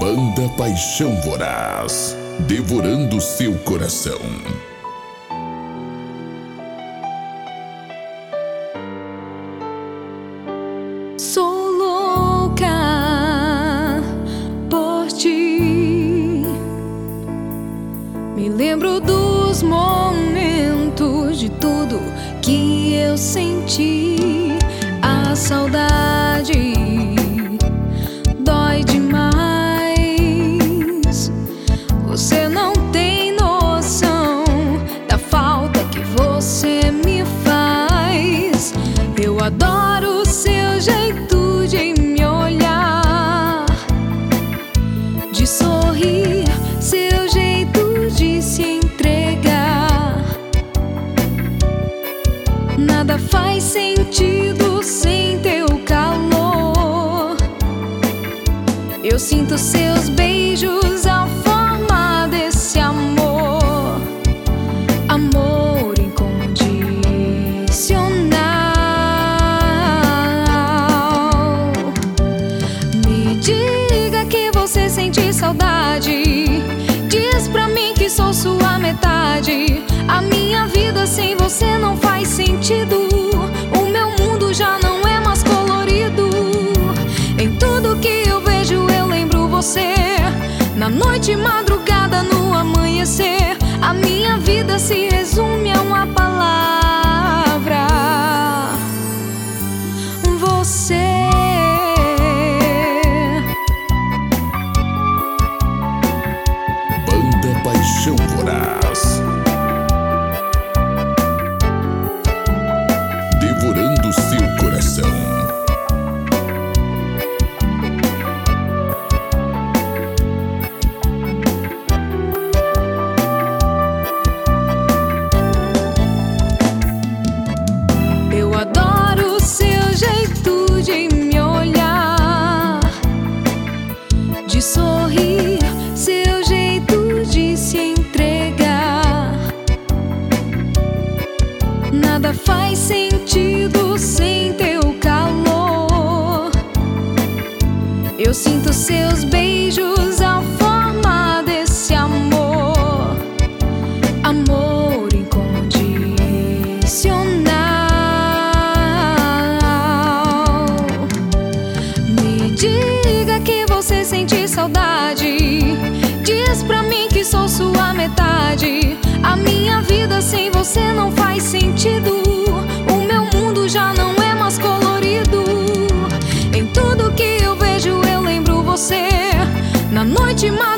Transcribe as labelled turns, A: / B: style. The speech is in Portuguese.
A: Banda Paixão Voraz, devorando seu coração.
B: Sou louca por ti. Me lembro dos momentos, de tudo que eu senti. A saudade dói demais. Você não tem noção da falta que você me faz. Eu adoro o seu jeito de me olhar, de sorrir, seu jeito de se entregar. Nada faz sentido sem teu calor. Eu sinto seus beijos, a forma desse amor, amor incondicional. Me diga que você sente saudade, diz pra mim que sou sua metade. A minha vida sem você não faz sentido. O meu mundo já não é mais colorido. Em tudo que eu vejo eu lembro você. Na noite e madrugada, no amanhecer, a minha vida se resume a uma palavra: você.
A: Banda Paixão Voraz, devorando seu coração.
B: Eu adoro o seu jeito de me olhar, de sorrir, seu jeito de se entregar. Nada faz sentido sem teu calor. Eu sinto seus beijos, a forma desse amor, amor incondicional. Me diga que você sente saudade, diz pra mim que sou sua metade. A minha vida sem você não faz sentido. O meu mundo já não é mais colorido. Em tudo que eu vejo eu lembro você. Na noite